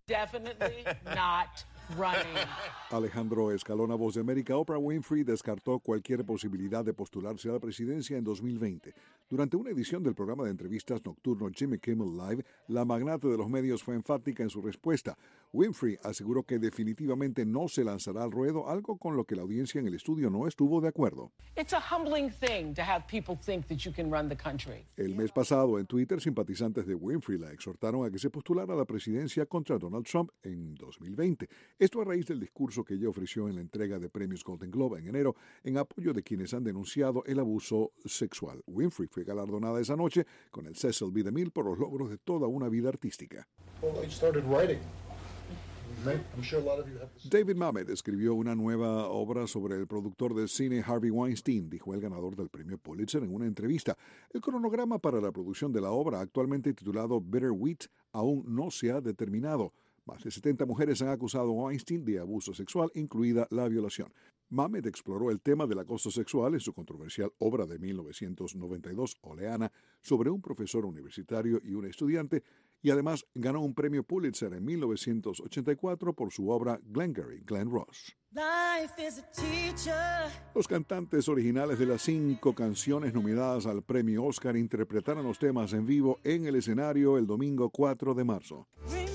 Definitely not running. Alejandro Escalona, Voz de América. Oprah Winfrey descartó cualquier posibilidad de postularse a la presidencia en 2020. Durante una edición del programa de entrevistas nocturno Jimmy Kimmel Live, la magnate de los medios fue enfática en su respuesta. Winfrey aseguró que definitivamente no se lanzará al ruedo, algo con lo que la audiencia en el estudio no estuvo de acuerdo. It's a humbling thing to have people think that you can run the country. El mes pasado, en Twitter, simpatizantes de Winfrey la exhortaron a que se postulara a la presidencia contra Donald Trump en 2020. Esto a raíz del discurso que ella ofreció en la entrega de premios Golden Globe en enero en apoyo de quienes han denunciado el abuso sexual. Winfrey fue galardonada esa noche con el Cecil B. DeMille por los logros de toda una vida artística. David Mamet escribió una nueva obra sobre el productor de cine Harvey Weinstein, dijo el ganador del premio Pulitzer en una entrevista. El cronograma para la producción de la obra, actualmente titulado Bitter Wheat, aún no se ha determinado. Más de 70 mujeres han acusado a Weinstein de abuso sexual, incluida la violación. Mamet exploró el tema del acoso sexual en su controversial obra de 1992, Oleana, sobre un profesor universitario y un estudiante, y además ganó un premio Pulitzer en 1984 por su obra Glengarry Glen Ross. Los cantantes originales de las 5 canciones nominadas al premio Oscar interpretaron los temas en vivo en el escenario el domingo 4 de marzo.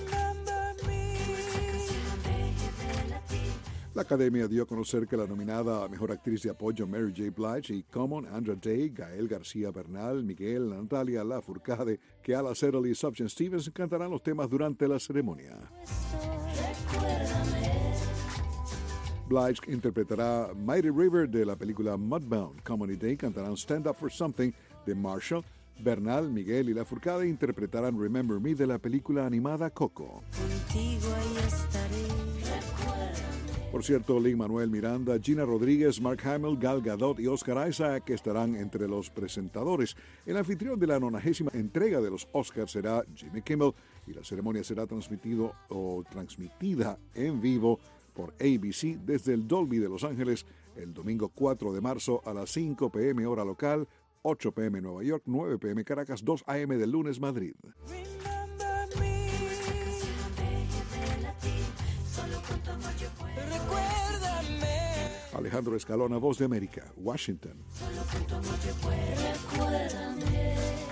La Academia dio a conocer que la nominada a Mejor Actriz de Apoyo Mary J. Blige y Common, Andra Day, Gael García Bernal, Miguel, Natalia Lafourcade, Keala Settle y Sufjan Stevens cantarán los temas durante la ceremonia. Blige interpretará Mighty River de la película Mudbound. Common y Day cantarán Stand Up for Something de Marshall. Bernal, Miguel y Lafourcade interpretarán Remember Me de la película animada Coco. Contigo ahí estaré. Por cierto, Lin-Manuel Miranda, Gina Rodríguez, Mark Hamill, Gal Gadot y Oscar Isaac estarán entre los presentadores. El anfitrión de la 90ª entrega de los Oscars será Jimmy Kimmel y la ceremonia será transmitida en vivo por ABC desde el Dolby de Los Ángeles el domingo 4 de marzo a las 5 p.m. hora local, 8 p.m. Nueva York, 9 p.m. Caracas, 2 a.m. del lunes Madrid. Alejandro Escalona, Voz de América, Washington. Solo con tu amor yo puedo. Recuérdame.